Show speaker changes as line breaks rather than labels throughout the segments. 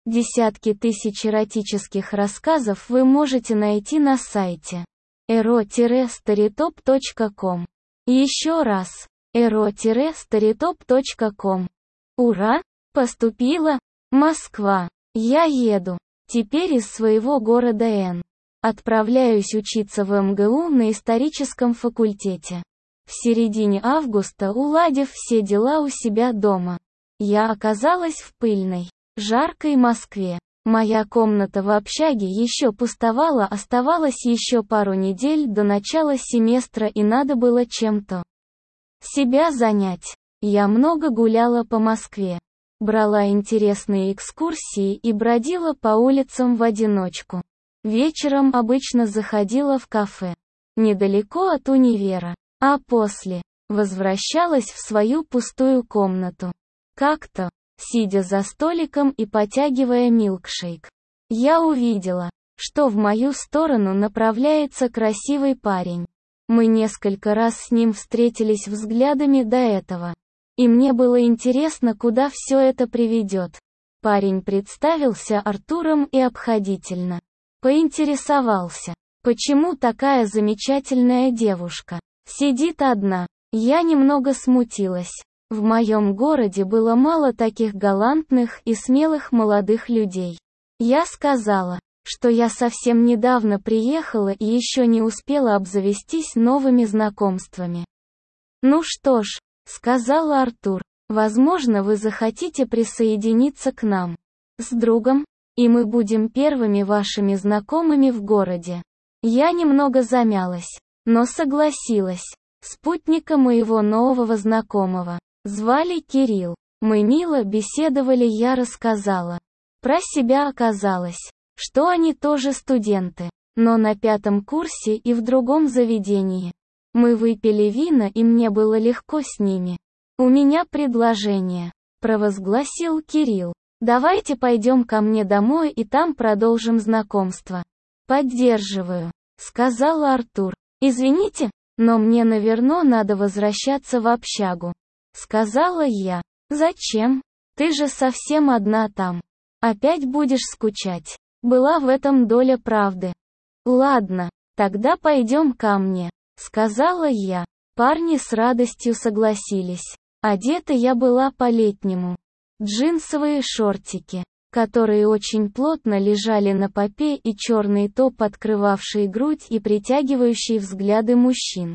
Десятки тысяч эротических рассказов вы можете найти на сайте ero-storytop.com. Еще раз, ero-storytop.com. Ура! Поступила! Москва. Я еду. Теперь из своего города Н. Отправляюсь учиться в МГУ на историческом факультете. В середине августа, уладив все дела у себя дома, я оказалась в пыльной, жаркой Москве. Моя комната в общаге еще пустовала, оставалось еще пару недель до начала семестра и надо было чем-то себя занять. Я много гуляла по Москве, брала интересные экскурсии и бродила по улицам в одиночку. Вечером обычно заходила в кафе, недалеко от универа, а после возвращалась в свою пустую комнату. Как-то, сидя за столиком и потягивая милкшейк, я увидела, что в мою сторону направляется красивый парень. Мы несколько раз с ним встретились взглядами до этого, и мне было интересно, куда все это приведет. Парень представился Артуром и обходительно поинтересовался, почему такая замечательная девушка сидит одна. Я немного смутилась. В моем городе было мало таких галантных и смелых молодых людей. Я сказала, что я совсем недавно приехала и еще не успела обзавестись новыми знакомствами. «Ну что ж», — сказал Артур, — «возможно, вы захотите присоединиться к нам с другом, и мы будем первыми вашими знакомыми в городе». Я немного замялась, но согласилась. Спутника моего нового знакомого звали Кирилл. Мы мило беседовали, я рассказала про себя. Оказалось, что они тоже студенты, но на 5-м курсе и в другом заведении. Мы выпили вина, и мне было легко с ними. «У меня предложение», — провозгласил Кирилл. «Давайте пойдем ко мне домой и там продолжим знакомство». «Поддерживаю», — сказал Артур. «Извините, но мне, наверное, надо возвращаться в общагу», — сказала я. «Зачем? Ты же совсем одна там. Опять будешь скучать». Была в этом доля правды. «Ладно, тогда пойдем ко мне», — сказала я. Парни с радостью согласились. Одета я была по-летнему. Джинсовые шортики, которые очень плотно лежали на попе, и черный топ, открывавший грудь и притягивающий взгляды мужчин,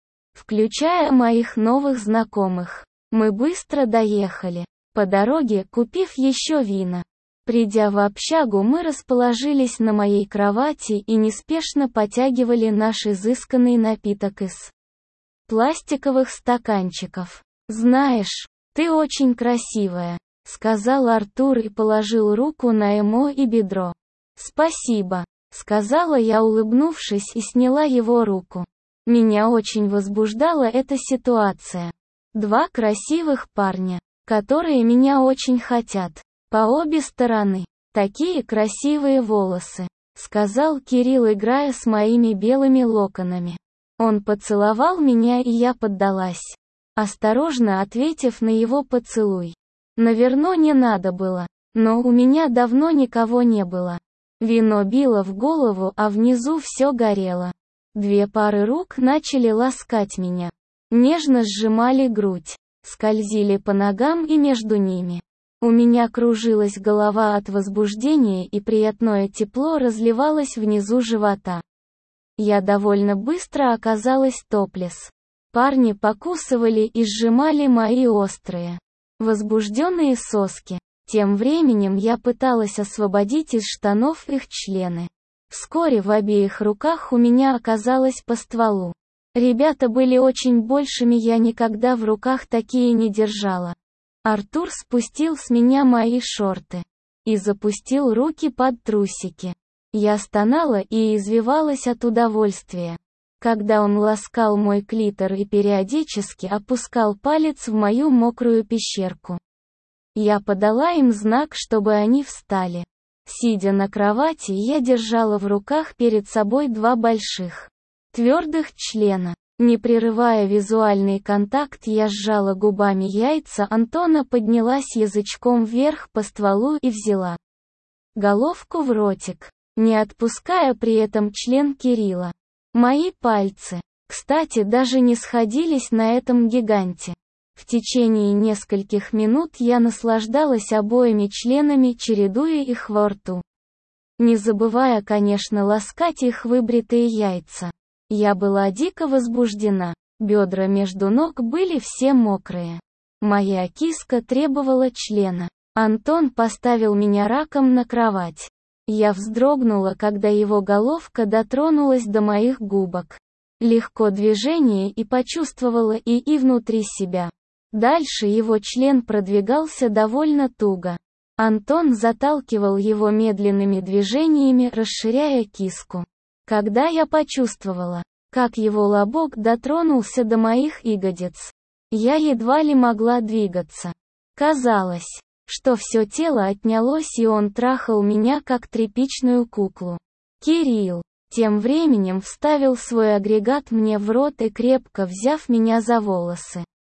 включая моих новых знакомых. Мы быстро доехали, по дороге купив еще вина. Придя в общагу, мы расположились на моей кровати и неспешно потягивали наш изысканный напиток из пластиковых стаканчиков. «Знаешь, ты очень красивая», — сказал Артур и положил руку на эмо и бедро. «Спасибо», — сказала я, улыбнувшись, и сняла его руку. Меня очень возбуждала эта ситуация. Два красивых парня, которые меня очень хотят. По обе стороны. Такие красивые волосы, сказал Кирилл, играя с моими белыми локонами. Он поцеловал меня, и я поддалась, осторожно ответив на его поцелуй. Наверное, не надо было, но у меня давно никого не было. Вино било в голову, а внизу все горело. Две пары рук начали ласкать меня. Нежно сжимали грудь, скользили по ногам и между ними. У меня кружилась голова от возбуждения, и приятное тепло разливалось внизу живота. Я довольно быстро оказалась топлес. Парни покусывали и сжимали мои острые, возбужденные соски. Тем временем я пыталась освободить из штанов их члены. Вскоре в обеих руках у меня оказалось по стволу. Ребята были очень большими, я никогда в руках такие не держала. Артур спустил с меня мои шорты и запустил руки под трусики. Я стонала и извивалась от удовольствия, когда он ласкал мой клитор и периодически опускал палец в мою мокрую пещерку. Я подала им знак, чтобы они встали. Сидя на кровати, я держала в руках перед собой два больших, твердых члена. Не прерывая визуальный контакт, я сжала губами яйца Антона, поднялась язычком вверх по стволу и взяла головку в ротик, не отпуская при этом член Кирилла. Мои пальцы, кстати, даже не сходились на этом гиганте. В течение нескольких минут я наслаждалась обоими членами, чередуя их во рту. Не забывая, конечно, ласкать их выбритые яйца. Я была дико возбуждена, бедра между ног были все мокрые. Моя киска требовала члена. Антон поставил меня раком на кровать. Я вздрогнула, когда его головка дотронулась до моих губок. Легко движение и почувствовала и внутри себя. Дальше его член продвигался довольно туго. Антон заталкивал его медленными движениями, расширяя киску. Когда я почувствовала, как его лобок дотронулся до моих ягодиц, я едва ли могла двигаться. Казалось, что все тело отнялось, и он трахал меня как тряпичную куклу. Кирилл, тем временем, вставил свой агрегат мне в рот и, крепко взяв меня за волосы,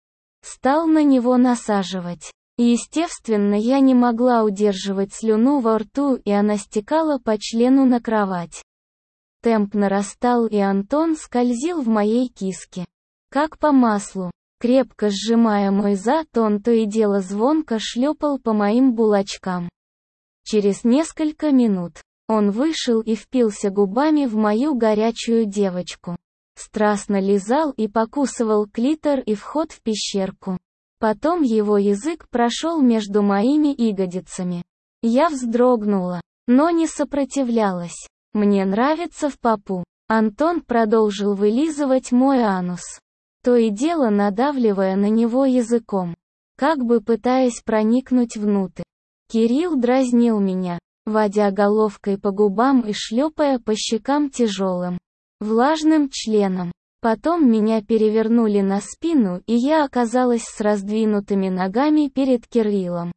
стал на него насаживать. Естественно, я не могла удерживать слюну во рту, и она стекала по члену на кровать. Темп нарастал, и Антон скользил в моей киске, как по маслу. Крепко сжимая мой зад, он то и дело звонко шлепал по моим булочкам. Через несколько минут он вышел и впился губами в мою горячую девочку. Страстно лизал и покусывал клитор и вход в пещерку. Потом его язык прошел между моими ягодицами. Я вздрогнула, но не сопротивлялась. Мне нравится в попу. Антон продолжил вылизывать мой анус, то и дело надавливая на него языком, как бы пытаясь проникнуть внутрь. Кирилл дразнил меня, водя головкой по губам и шлепая по щекам тяжелым, влажным членом. Потом меня перевернули на спину, и я оказалась с раздвинутыми ногами перед Кириллом.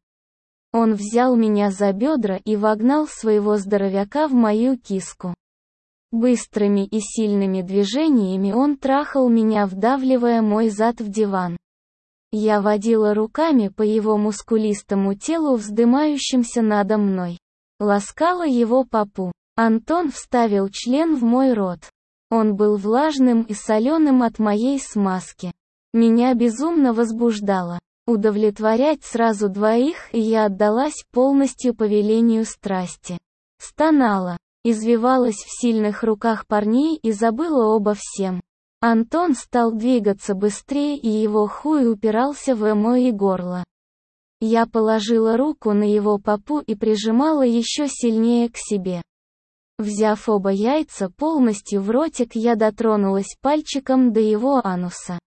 Он взял меня за бедра и вогнал своего здоровяка в мою киску. Быстрыми и сильными движениями он трахал меня, вдавливая мой зад в диван. Я водила руками по его мускулистому телу, вздымающимся надо мной. Ласкала его попу. Антон вставил член в мой рот. Он был влажным и соленым от моей смазки. Меня безумно возбуждало удовлетворять сразу двоих, и я отдалась полностью повелению страсти. Стонала, извивалась в сильных руках парней и забыла обо всем. Антон стал двигаться быстрее, и его хуй упирался в мое горло. Я положила руку на его попу и прижимала еще сильнее к себе. Взяв оба яйца полностью в ротик, я дотронулась пальчиком до его ануса.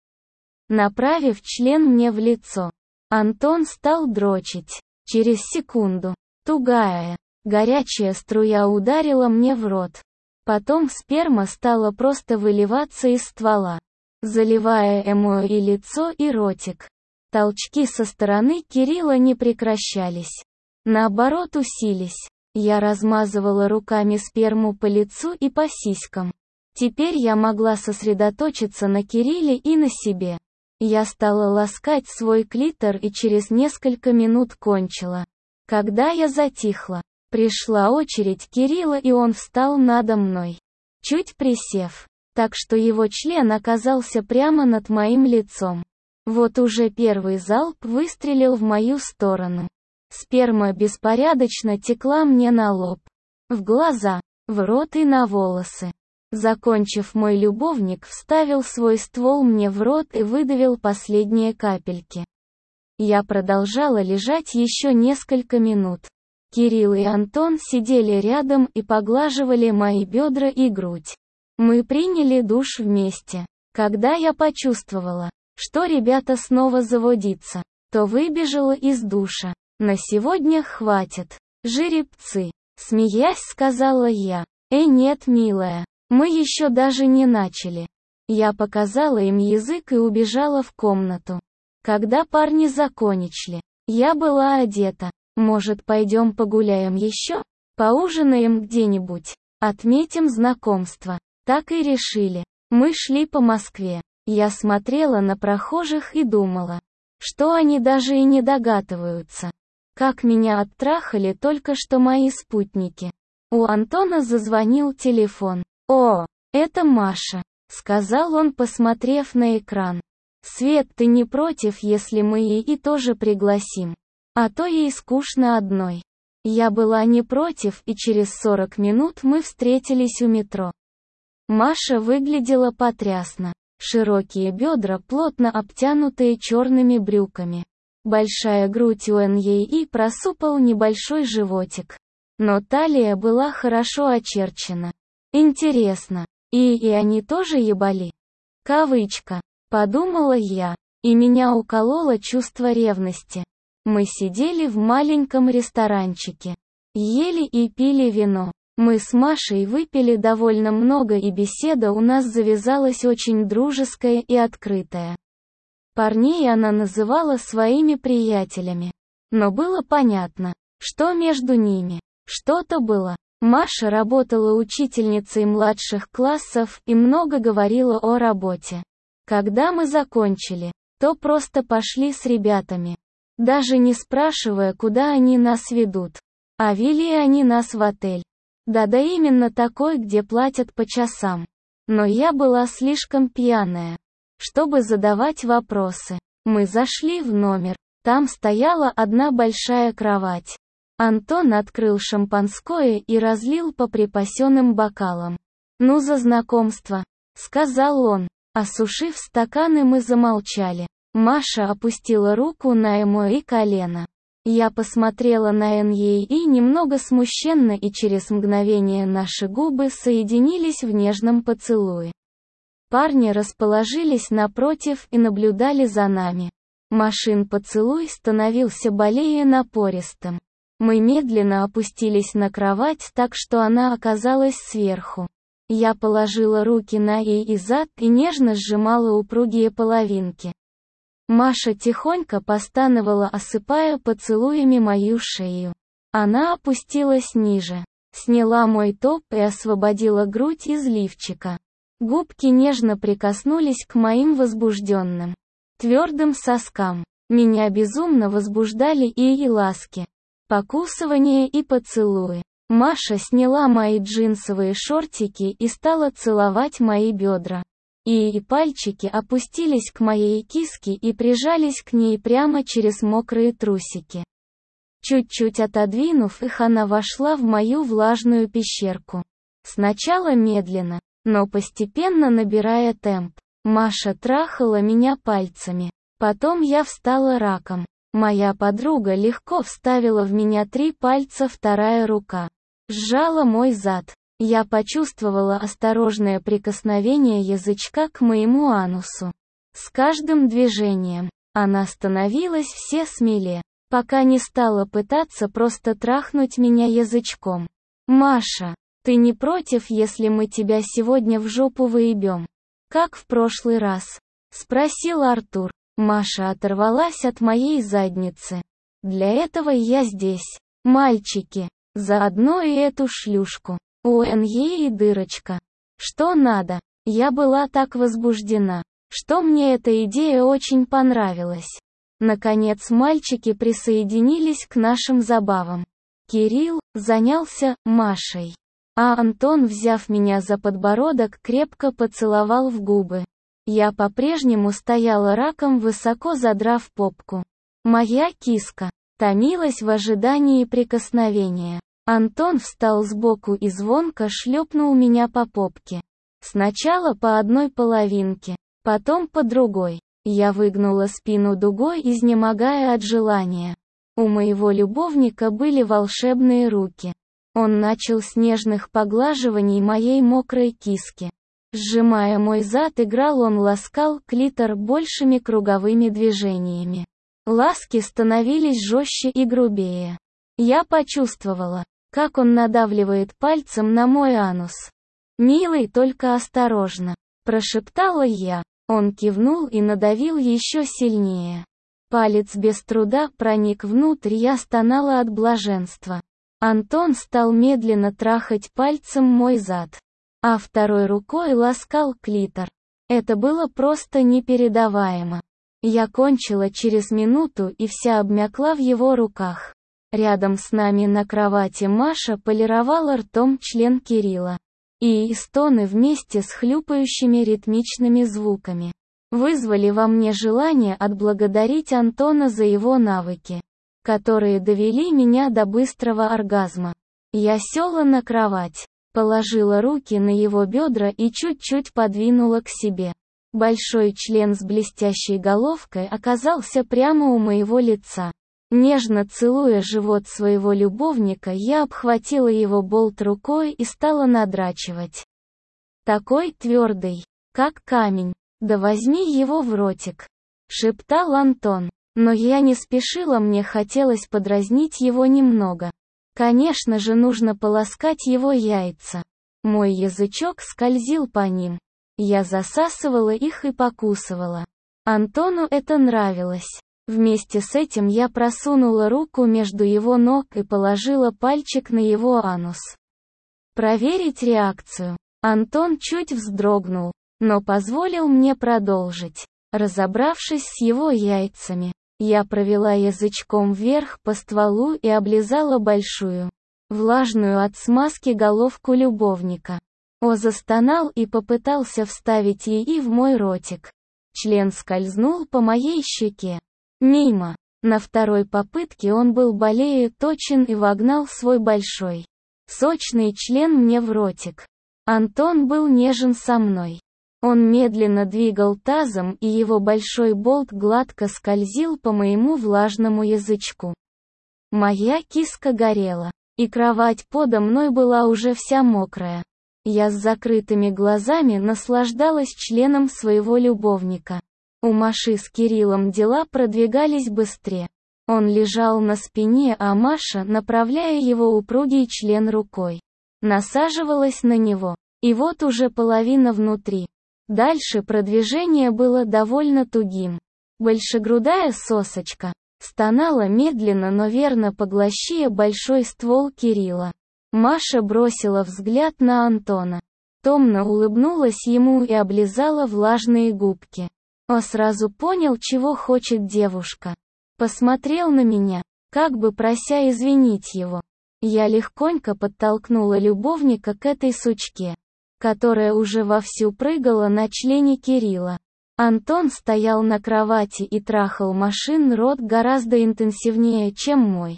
Направив член мне в лицо, Антон стал дрочить. Через секунду, тугая, горячая струя ударила мне в рот. Потом сперма стала просто выливаться из ствола, заливая и лицо, и ротик. Толчки со стороны Кирилла не прекращались. Наоборот, усилились. Я размазывала руками сперму по лицу и по сиськам. Теперь я могла сосредоточиться на Кирилле и на себе. Я стала ласкать свой клитор и через несколько минут кончила. Когда я затихла, пришла очередь Кирилла, и он встал надо мной, чуть присев, так что его член оказался прямо над моим лицом. Вот уже первый залп выстрелил в мою сторону. Сперма беспорядочно текла мне на лоб, в глаза, в рот и на волосы. Закончив, мой любовник вставил свой ствол мне в рот и выдавил последние капельки. Я продолжала лежать еще несколько минут. Кирилл и Антон сидели рядом и поглаживали мои бедра и грудь. Мы приняли душ вместе. Когда я почувствовала, что ребята снова заводятся, то выбежала из душа. На сегодня хватит. Жеребцы. Смеясь, сказала я. Нет, милая. Мы еще даже не начали. Я показала им язык и убежала в комнату. Когда парни закончили, я была одета. Может, пойдем погуляем еще? Поужинаем где-нибудь? Отметим знакомство. Так и решили. Мы шли по Москве. Я смотрела на прохожих и думала, что они даже и не догадываются, Как меня оттрахали только что мои спутники. У Антона зазвонил телефон. «О, это Маша», — сказал он, посмотрев на экран. «Свет, ты не против, если мы и тоже пригласим? А то ей скучно одной». Я была не против, и через 40 минут мы встретились у метро. Маша выглядела потрясно. Широкие бедра, плотно обтянутые черными брюками. Большая грудь у нее и просупал небольшой животик. Но талия была хорошо очерчена. Интересно, и они тоже ебали? Кавычка. Подумала я, и меня укололо чувство ревности. Мы сидели в маленьком ресторанчике. Ели и пили вино. Мы с Машей выпили довольно много, и беседа у нас завязалась очень дружеская и открытая. Парней она называла своими приятелями. Но было понятно, что между ними что-то было. Маша работала учительницей младших классов и много говорила о работе. Когда мы закончили, то просто пошли с ребятами, даже не спрашивая, куда они нас ведут. А вели они нас в отель. Да именно такой, где платят по часам. Но я была слишком пьяная, чтобы задавать вопросы. Мы зашли в номер. Там стояла одна большая кровать. Антон открыл шампанское и разлил по припасенным бокалам. «Ну за знакомство», — сказал он. Осушив стаканы, мы замолчали. Маша опустила руку на мое колено. Я посмотрела на нее и немного смущенно, и через мгновение наши губы соединились в нежном поцелуе. Парни расположились напротив и наблюдали за нами. Машин поцелуй становился более напористым. Мы медленно опустились на кровать так, что она оказалась сверху. Я положила руки на ей зад и нежно сжимала упругие половинки. Маша тихонько постановала, осыпая поцелуями мою шею. Она опустилась ниже, сняла мой топ и освободила грудь из лифчика. Губки нежно прикоснулись к моим возбужденным, твердым соскам. Меня безумно возбуждали и ласки, покусывания и поцелуи. Маша сняла мои джинсовые шортики и стала целовать мои бедра. И пальчики опустились к моей киске и прижались к ней прямо через мокрые трусики. Чуть-чуть отодвинув их, она вошла в мою влажную пещерку. Сначала медленно, но постепенно набирая темп. Маша трахала меня пальцами. Потом я встала раком. Моя подруга легко вставила в меня 3 пальца, вторая рука сжала мой зад. Я почувствовала осторожное прикосновение язычка к моему анусу. С каждым движением она становилась все смелее, пока не стала пытаться просто трахнуть меня язычком. «Маша, ты не против, если мы тебя сегодня в жопу выебем? Как в прошлый раз?» — спросил Артур. Маша оторвалась от моей задницы. «Для этого я здесь. Мальчики, заодно и эту шлюшку. У нее и дырочка. Что надо?» Я была так возбуждена, что мне эта идея очень понравилась. Наконец мальчики присоединились к нашим забавам. Кирилл занялся Машей, а Антон, взяв меня за подбородок, крепко поцеловал в губы. Я по-прежнему стояла раком, высоко задрав попку. Моя киска томилась в ожидании прикосновения. Антон встал сбоку и звонко шлепнул меня по попке. Сначала по одной половинке, потом по другой. Я выгнула спину дугой, изнемогая от желания. У моего любовника были волшебные руки. Он начал с нежных поглаживаний моей мокрой киски. Сжимая мой зад, он ласкал клитор большими круговыми движениями. Ласки становились жестче и грубее. Я почувствовала, как он надавливает пальцем на мой анус. «Милый, только осторожно», — прошептала я. Он кивнул и надавил еще сильнее. Палец без труда проник внутрь, я стонала от блаженства. Антон стал медленно трахать пальцем мой зад, а второй рукой ласкал клитор. Это было просто непередаваемо. Я кончила через минуту и вся обмякла в его руках. Рядом с нами на кровати Маша полировала ртом член Кирилла. И стоны вместе с хлюпающими ритмичными звуками вызвали во мне желание отблагодарить Антона за его навыки, которые довели меня до быстрого оргазма. Я села на кровать, положила руки на его бедра и чуть-чуть подвинула к себе. Большой член с блестящей головкой оказался прямо у моего лица. Нежно целуя живот своего любовника, я обхватила его болт рукой и стала надрачивать. «Такой твердый, как камень, да возьми его в ротик», — шептал Антон. Но я не спешила, мне хотелось подразнить его немного. Конечно же, нужно полоскать его яйца. Мой язычок скользил по ним. Я засасывала их и покусывала. Антону это нравилось. Вместе с этим я просунула руку между его ног и положила пальчик на его анус. Проверить реакцию. Антон чуть вздрогнул, но позволил мне продолжить. Разобравшись с его яйцами, я провела язычком вверх по стволу и облизала большую, влажную от смазки головку любовника. Он застонал и попытался вставить ей в мой ротик. Член скользнул по моей щеке. Мимо. На второй попытке он был более точен и вогнал свой большой, сочный член мне в ротик. Антон был нежен со мной. Он медленно двигал тазом, и его большой болт гладко скользил по моему влажному язычку. Моя киска горела, и кровать подо мной была уже вся мокрая. Я с закрытыми глазами наслаждалась членом своего любовника. У Маши с Кириллом дела продвигались быстрее. Он лежал на спине, а Маша, направляя его упругий член рукой, насаживалась на него. И вот уже половина внутри. Дальше продвижение было довольно тугим. Большегрудая сосочка стонала медленно, но верно, поглощая большой ствол Кирилла. Маша бросила взгляд на Антона. Томно улыбнулась ему и облизала влажные губки. Он сразу понял, чего хочет девушка. Посмотрел на меня, как бы прося извинить его. Я легконько подтолкнула любовника к этой сучке, которая уже вовсю прыгала на члене Кирилла. Антон стоял на кровати и трахал Машин рот гораздо интенсивнее, чем мой.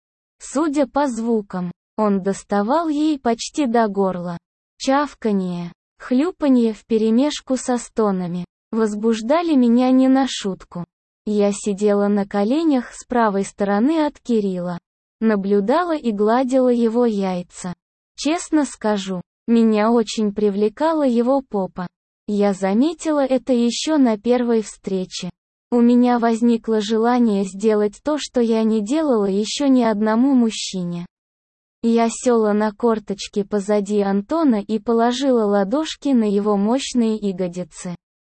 Судя по звукам, он доставал ей почти до горла. Чавканье, хлюпанье вперемешку со стонами возбуждали меня не на шутку. Я сидела на коленях с правой стороны от Кирилла, наблюдала и гладила его яйца. Честно скажу, меня очень привлекала его попа. Я заметила это еще на первой встрече. У меня возникло желание сделать то, что я не делала еще ни одному мужчине. Я села на корточки позади Антона и положила ладошки на его мощные ягодицы,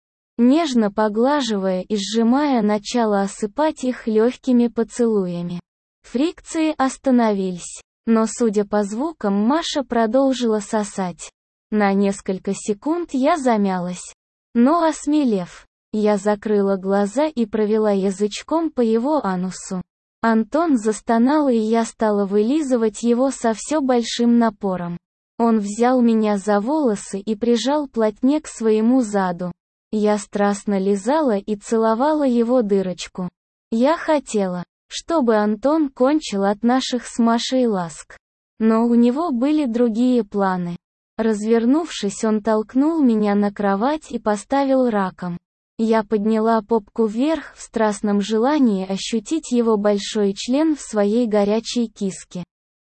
нежно поглаживая и сжимая, начала осыпать их легкими поцелуями. Фрикции остановились, но, судя по звукам, Маша продолжила сосать. На несколько секунд я замялась. Но, осмелев, я закрыла глаза и провела язычком по его анусу. Антон застонал, и я стала вылизывать его со все большим напором. Он взял меня за волосы и прижал плотнее к своему заду. Я страстно лизала и целовала его дырочку. Я хотела, чтобы Антон кончил от наших с Машей ласк. Но у него были другие планы. Развернувшись, он толкнул меня на кровать и поставил раком. Я подняла попку вверх в страстном желании ощутить его большой член в своей горячей киске.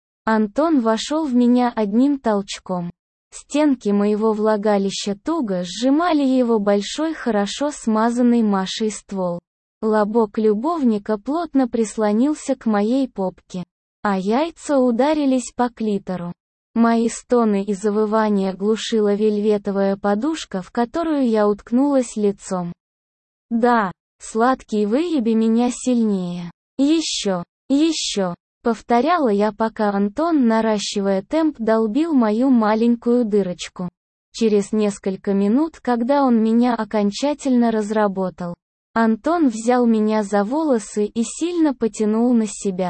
Антон вошел в меня одним толчком. Стенки моего влагалища туго сжимали его большой, хорошо смазанный Машей ствол. Лобок любовника плотно прислонился к моей попке, а яйца ударились по клитору. Мои стоны и завывания глушила вельветовая подушка, в которую я уткнулась лицом. «Да, сладкий, выеби меня сильнее. Еще, еще», — повторяла я, пока Антон, наращивая темп, долбил мою маленькую дырочку. Через несколько минут, когда он меня окончательно разработал, Антон взял меня за волосы и сильно потянул на себя.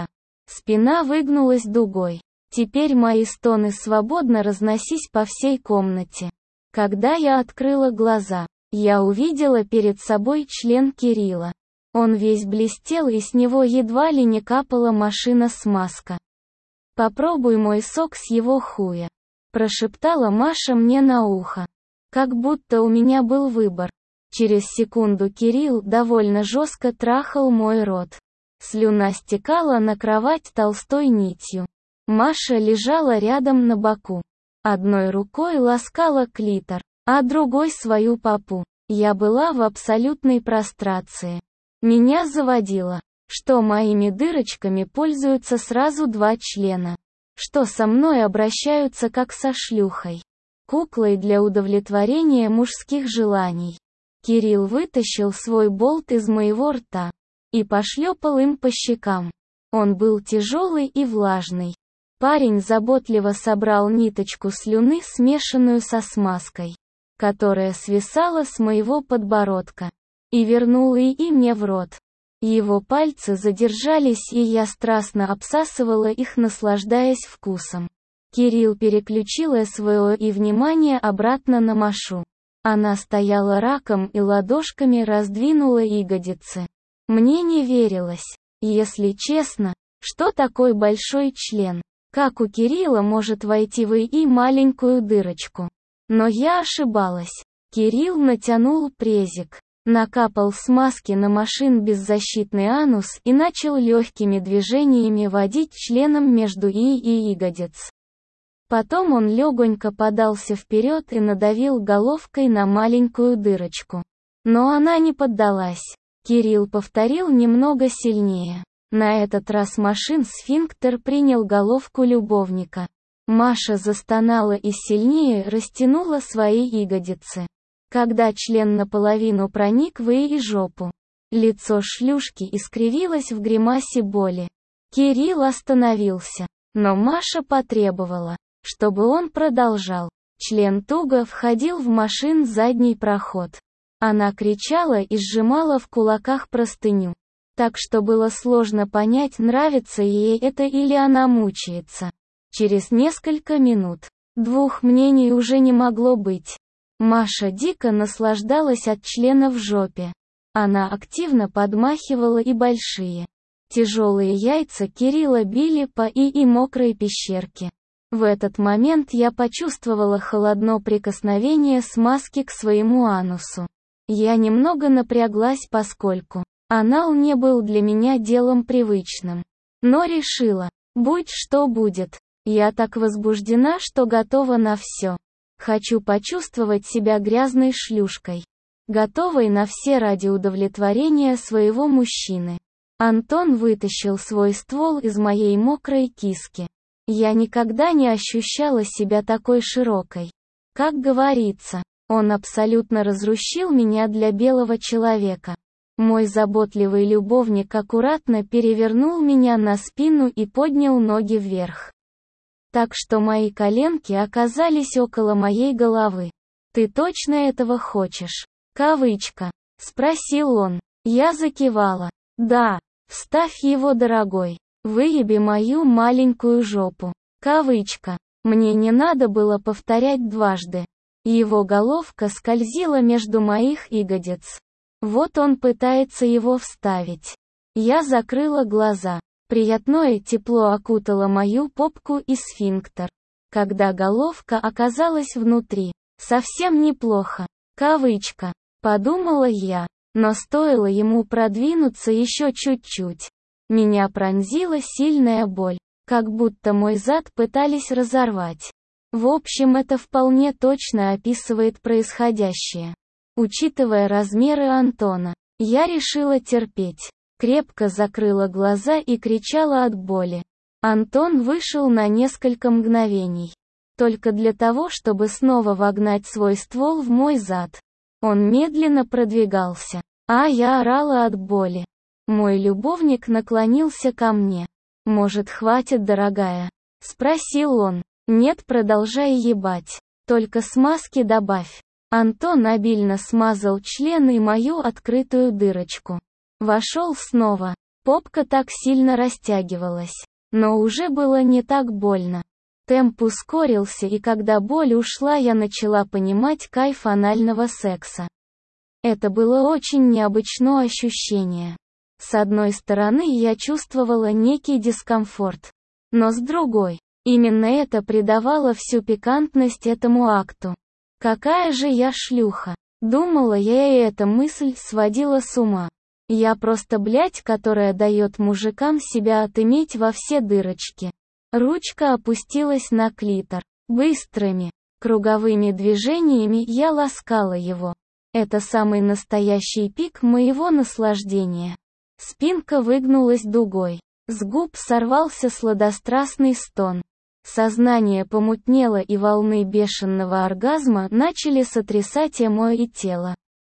Спина выгнулась дугой. Теперь мои стоны свободно разносись по всей комнате. Когда я открыла глаза, я увидела перед собой член Кирилла. Он весь блестел, и с него едва ли не капала машина-смазка. «Попробуй мой сок с его хуя», — прошептала Маша мне на ухо. Как будто у меня был выбор. Через секунду Кирилл довольно жестко трахал мой рот. Слюна стекала на кровать толстой нитью. Маша лежала рядом на боку. Одной рукой ласкала клитор, а другой свою попу. Я была в абсолютной прострации. Меня заводило, что моими дырочками пользуются сразу два члена. Что со мной обращаются как со шлюхой. Куклой для удовлетворения мужских желаний. Кирилл вытащил свой болт из моего рта и пошлепал им по щекам. Он был тяжелый и влажный. Парень заботливо собрал ниточку слюны, смешанную со смазкой, которая свисала с моего подбородка, и вернул и мне в рот. Его пальцы задержались, и я страстно обсасывала их, наслаждаясь вкусом. Кирилл переключил СВО и внимание обратно на Машу. Она стояла раком и ладошками раздвинула ягодицы. Мне не верилось, если честно, что такой большой член, как у Кирилла, может войти в маленькую дырочку. Но я ошибалась. Кирилл натянул презик, накапал смазки на Машин беззащитный анус и начал легкими движениями водить членом между и ягодиц. Потом он легонько подался вперед и надавил головкой на маленькую дырочку. Но она не поддалась. Кирилл повторил немного сильнее. На этот раз Машин-сфинктер принял головку любовника. Маша застонала и сильнее растянула свои ягодицы. Когда член наполовину проник в и жопу, лицо шлюшки искривилось в гримасе боли. Кирилл остановился, но Маша потребовала, чтобы он продолжал. Член туго входил в Машин задний проход. Она кричала и сжимала в кулаках простыню, так что было сложно понять, нравится ей это или она мучается. Через несколько минут двух мнений уже не могло быть. Маша дико наслаждалась от члена в жопе. Она активно подмахивала, и большие, тяжелые яйца Кирилла били по и мокрой пещерке. В этот момент я почувствовала холодное прикосновение смазки к своему анусу. Я немного напряглась, поскольку анал не был для меня делом привычным. Но решила, будь что будет. Я так возбуждена, что готова на все. Хочу почувствовать себя грязной шлюшкой, готовой на все ради удовлетворения своего мужчины. Антон вытащил свой ствол из моей мокрой киски. Я никогда не ощущала себя такой широкой. Как говорится, он абсолютно разрушил меня для белого человека. Мой заботливый любовник аккуратно перевернул меня на спину и поднял ноги вверх. Так что мои коленки оказались около моей головы. «Ты точно этого хочешь?» Кавычка. Спросил он. Я закивала. «Да. Вставь его, дорогой. Выеби мою маленькую жопу». Кавычка. Мне не надо было повторять дважды. Его головка скользила между моих ягодиц. Вот он пытается его вставить. Я закрыла глаза. Приятное тепло окутало мою попку и сфинктер. Когда головка оказалась внутри. Совсем неплохо. Кавычка. Подумала я. Но стоило ему продвинуться еще чуть-чуть. Меня пронзила сильная боль. Как будто мой зад пытались разорвать. В общем, это вполне точно описывает происходящее. Учитывая размеры Антона, я решила терпеть. Крепко закрыла глаза и кричала от боли. Антон вышел на несколько мгновений. Только для того, чтобы снова вогнать свой ствол в мой зад. Он медленно продвигался, а я орала от боли. Мой любовник наклонился ко мне. «Может, хватит, дорогая?» — спросил он. «Нет, продолжай ебать. Только смазки добавь». Антон обильно смазал член и мою открытую дырочку. Вошел снова. Попка так сильно растягивалась, Но уже было не так больно. Темп ускорился, и когда боль ушла, я начала понимать кайф анального секса. Это было очень необычное ощущение. С одной стороны, я чувствовала некий дискомфорт. Но с другой, именно это придавало всю пикантность этому акту. Какая же я шлюха. Думала я, и эта мысль сводила с ума. Я просто блядь, которая дает мужикам себя отыметь во все дырочки. Ручка опустилась на клитор. Быстрыми, круговыми движениями я ласкала его. Это самый настоящий пик моего наслаждения. Спинка выгнулась дугой. С губ сорвался сладострастный стон. Сознание помутнело, и волны бешеного оргазма начали сотрясать мое и тело.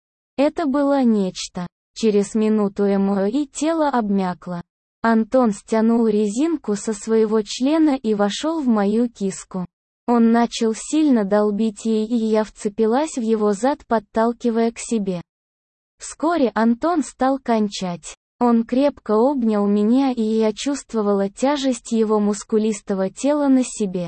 Это было нечто. Через минуту мое и тело обмякло. Антон стянул резинку со своего члена и вошел в мою киску. Он начал сильно долбить ей, и я вцепилась в его зад, подталкивая к себе. Вскоре Антон стал кончать. Он крепко обнял меня, и я чувствовала тяжесть его мускулистого тела на себе.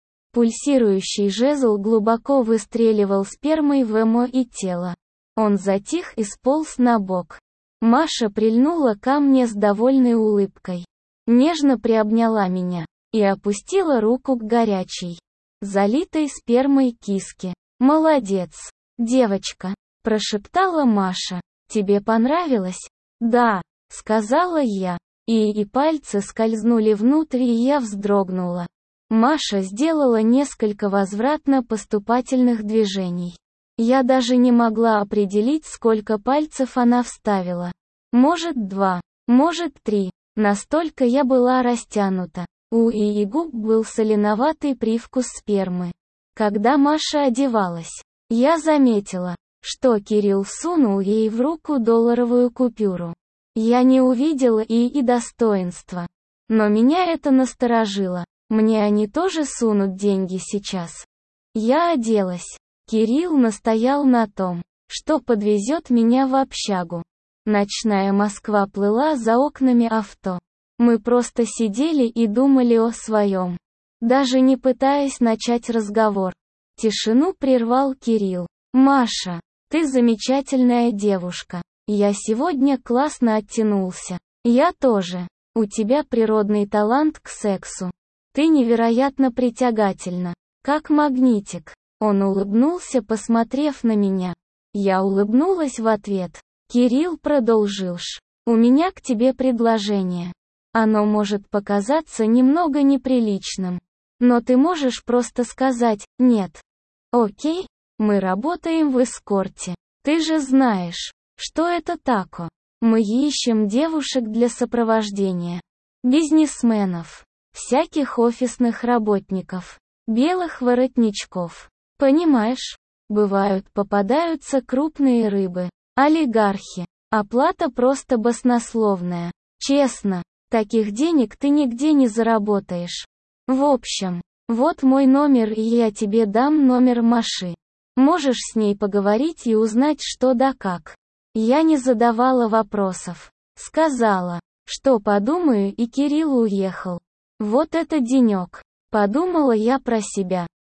Пульсирующий жезл глубоко выстреливал спермой в мое и тело. Он затих и сполз на бок. Маша прильнула ко мне с довольной улыбкой. Нежно приобняла меня и опустила руку к горячей, залитой спермой киске. «Молодец, девочка», — прошептала Маша. «Тебе понравилось?» «Да», — сказала я, и пальцы скользнули внутрь, и я вздрогнула. Маша сделала несколько возвратно-поступательных движений. Я даже не могла определить, сколько пальцев она вставила. Может 2, может 3. Настолько я была растянута. У ее губ был соленоватый привкус спермы. Когда Маша одевалась, я заметила, что Кирилл сунул ей в руку долларовую купюру. Я не увидела и достоинства. Но меня это насторожило. Мне они тоже сунут деньги сейчас. Я оделась. Кирилл настоял на том, что подвезет меня в общагу. Ночная Москва плыла за окнами авто. Мы просто сидели и думали о своем, даже не пытаясь начать разговор. Тишину прервал Кирилл. «Маша, ты замечательная девушка. Я сегодня классно оттянулся. Я тоже. У тебя природный талант к сексу. Ты невероятно притягательна, как магнитик». Он улыбнулся, посмотрев на меня. Я улыбнулась в ответ. Кирилл продолжил: «У меня к тебе предложение. Оно может показаться немного неприличным. Но ты можешь просто сказать «нет». Окей? Мы работаем в эскорте. Ты же знаешь, что это тако. Мы ищем девушек для сопровождения. Бизнесменов. Всяких офисных работников. Белых воротничков. Понимаешь? Попадаются крупные рыбы. Олигархи. Оплата просто баснословная. Честно, таких денег ты нигде не заработаешь. В общем, вот мой номер, и я тебе дам номер Маши. Можешь с ней поговорить и узнать, что да как». Я не задавала вопросов. Сказала, что подумаю, и Кирилл уехал. Вот это денек. Подумала я про себя.